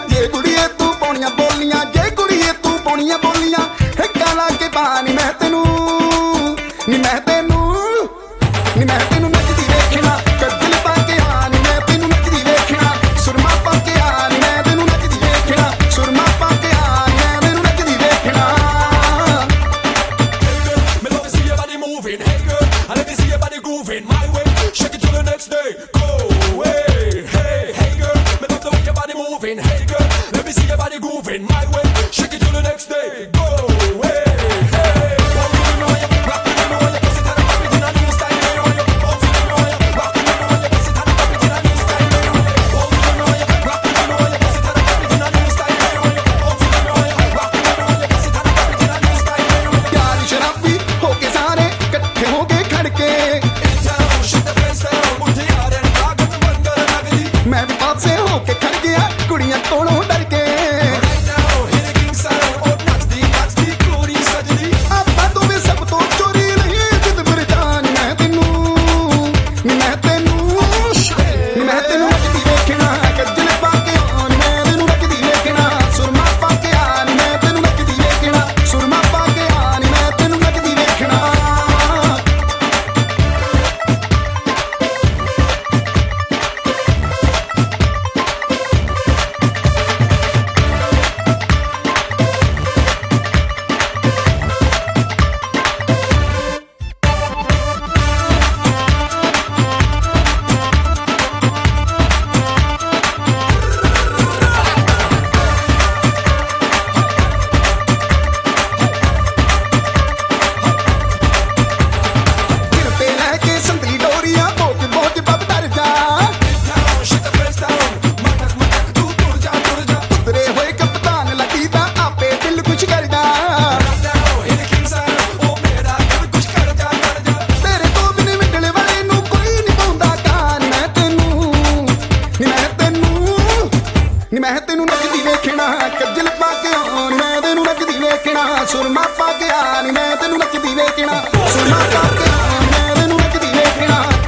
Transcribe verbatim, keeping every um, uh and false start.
ਜੇ ਕੁੜੀਏ ਤੂੰ ਪਾਉਣੀਆਂ ਬੋਲੀਆਂ, ਜੇ ਕੁੜੀਏ ਤੂੰ ਪਾਉਣੀਆਂ ਬੋਲੀਆਂ, ਹਿੱਕਾਂ ਲਾ ਕੇ ਪਾ ਨੀ ਮੈਂ ਤੈਨੂੰ, ਨੀ ਮੈਂ ਤੈਨੂੰ, ਨੀ ਮੈਂ ਤੈਨੂੰ ਨੱਚਦੀ ਵੇਖਣਾ, ਕੱਜਲ ਪਾ ਕੇ ਆ ਨੀ ਮੈਂ ਤੈਨੂੰ ਨੱਚਦੀ ਵੇਖਣਾ, ਸੁਰਮਾ ਪਾ ਕੇ ਆ ਨੀ ਮੈਂ ਤੈਨੂੰ ਨੱਚਦੀ ਵੇਖਣਾ, ਸੁਰਮਾ ਪਾ ਕੇ ਆ ਨੀ ਮੈਂ ਤੈਨੂੰ ਨੱਚਦੀ ਵੇਖਣਾ। Me love to see your body moving, hey girl, I let me see your body grooving my way, shake it till the next day, go away, hey, hey girl, me love the way your body moving, hey girl, let me see your body grooving my way, shake it till the next day, go away, hey. Rock it, you know you, rock it, you know you, bust it and pop it in a new style, you know you, bounce it, you know you, rock it, you know you, bust it and pop it in a new style, you know you, bounce it, you know you, rock it, you know you, bust it and pop it in a new style, you know you, bounce it, you know you, rock it, you know you, bust it and pop it in a new style, you know you. ਯਾਰ ਸ਼ਰਾਬੀ ਹੋ ਕੇ ਸਾਰੇ ਇਕੱਠੇ ਹੋ ਕੇ ਖੜ ਕੇ, In town, shut the place down, ਮੁੱਠੀ ਯਾਰ ਰਾਗ ਨੂੰ ਬੰਦਰ ਲੱਗਦੀ, ਮੈਂ ਵੀ ਪਾਸੇ ਹੋ ਕੇ ਖੜ ਗਿਆ ਕੁੜੀਆਂ ਕੋਲੋਂ ਡਰ ਕੇ। right now, hit the king sound, ਉਹ ਨੱਚਦੀ ਨੱਚਦੀ ਕੁੜੀ ਸਜਦੀ, ਆਪਾਂ ਤੋਂ ਵੀ ਸਭ ਤੋਂ ਚੋਰੀ ਨਹੀਂ ਜਿੱਦ ਫਿਰ ਜਾਨ ਮੈਂ ਤੈਨੂੰ, ਨੀ ਮੈਂ ਤੈਨੂੰ, ਨੀ ਮੈਂ ਤੈਨੂੰ ਨੱਚਦੀ ਵੇਖਣਾ, ਕੱਜਲ ਪਾ ਕੇ ਆ ਨੀ ਮੈਂ ਤੈਨੂੰ ਨੱਚਦੀ ਵੇਖਣਾ, ਸੁਰਮਾ ਪਾ ਕੇ ਆ ਨੀ ਮੈਂ ਤੈਨੂੰ ਨੱਚਦੀ ਵੇਖਣਾ, ਸੁਰਮਾ ਪਾ ਕੇ ਆ ਨੀ ਮੈਂ ਤੈਨੂੰ ਨੱਚਦੀ ਵੇਖਣਾ। ਸਿਰ ਤੇ ਲੈ ਕੇ ਸੰਤਰੀ ਡੋਰੀਆਂ ਬੋਝ ਬੋਝ ਬੱਬ ਡਰ ਜਾ, in town, shut the place down, ਮਟਕ ਮਟਕ ਤੂੰ ਤੁਰ ਜਾ ਤੁਰ ਜਾ, ਉਤਰੇ ਹੋਏ ਕਪਤਾਨ ਲੱਗੀ ਤਾਂ ਆਪੇ ਦਿਲ ਕੁਛ ਕਰਦਾ, right now, hit the king sound, ਉਹ ਮੇਰਾ ਦਿਲ ਕੁਛ ਕਰ ਜਾ ਕਰ ਜਾ, ਤੇਰੇ ਤੋਂ ਬਿਨ ਮਿਟਣ ਵਾਲੇ ਨੂੰ ਕੋਈ ਨਹੀਂ ਪਾਉਂਦਾ ਕਾਨ ਮੈਂ ਤੈਨੂੰ, ਨੀ ਮੈਂ ਤੈਨੂੰ, ਨੀ ਮੈਂ ਤੈਨੂੰ ਨੱਚਦੀ ਵੇਖਣਾ, ਕੱਜਲ ਪਾ ਕੇ ਆ ਨੀ ਮੈਂ ਤੈਨੂੰ ਨੱਚਦੀ ਵੇਖਣਾ, ਸੁਰਮਾ ਪਾ ਕੇ ਆ ਨੀ ਮੈਂ ਤੈਨੂੰ ਨੱਚਦੀ ਵੇਖਣਾ, ਸੁਰਮਾ ਪਾ ਕੇ ਆ ਨੀ ਮੈਂ ਤੈਨੂੰ ਨੱਚਦੀ ਵੇਖਣਾ।